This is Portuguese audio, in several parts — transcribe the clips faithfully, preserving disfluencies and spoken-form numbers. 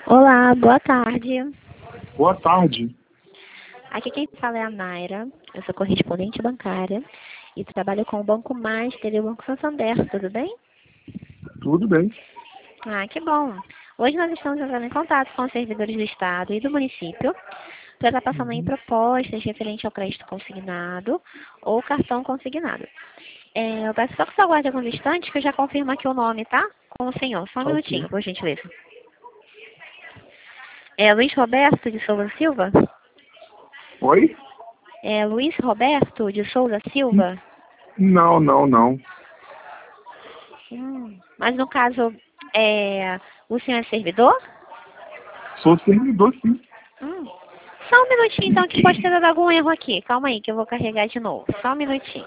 Olá, boa tarde. Boa tarde. Aqui quem fala é a Naira. Eu sou correspondente bancária e trabalho com o Banco Master e o Banco Santander, tudo bem? Tudo bem. Ah, que bom. Hoje nós estamos entrando em contato com os servidores do Estado e do município para estar passando em Uhum. propostas referente ao crédito consignado ou cartão consignado. É, eu peço só que você aguarde alguns instantes que eu já confirmo aqui o nome, tá? Com o senhor. Só um Tá ok. minutinho, por gentileza. É Luiz Roberto de Souza Silva? Oi? É Luiz Roberto de Souza Silva? Não, não, não. Hum, mas no caso, é, o senhor é servidor? Sou servidor, sim. Hum. Só um minutinho então que pode ter dado algum erro aqui. Calma aí que eu vou carregar de novo. Só um minutinho.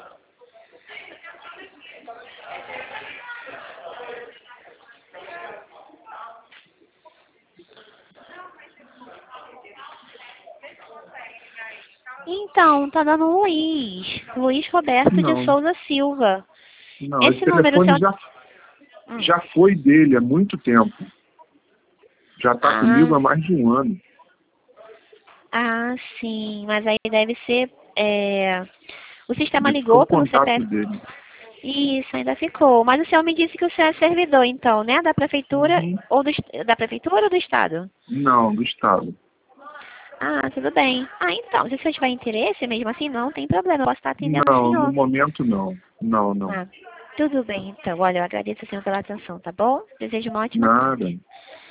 Então, tá dando Luiz. Luiz Roberto de Não, Souza Silva. não. Esse Esse número telefone seu... já, Hum. já foi dele há muito tempo. Já está Ah, comigo há mais de um ano. ah, sim. Mas aí deve ser... É... O sistema Ficou ligou o pelo contato C P F. dele. Isso, ainda ficou. Mas o senhor me disse que o senhor é servidor, então, né? Da prefeitura Uhum. ou do, est- da prefeitura ou do estado? Não, do Estado. Ah, tudo bem. Ah, então, se o senhor tiver interesse, mesmo assim, não tem problema. Eu posso estar atendendo o Não, no senhor. momento não. Não, não. Ah, tudo bem, então. Olha, eu agradeço, senhor, pela atenção, tá bom? Desejo uma ótima Nada. tarde.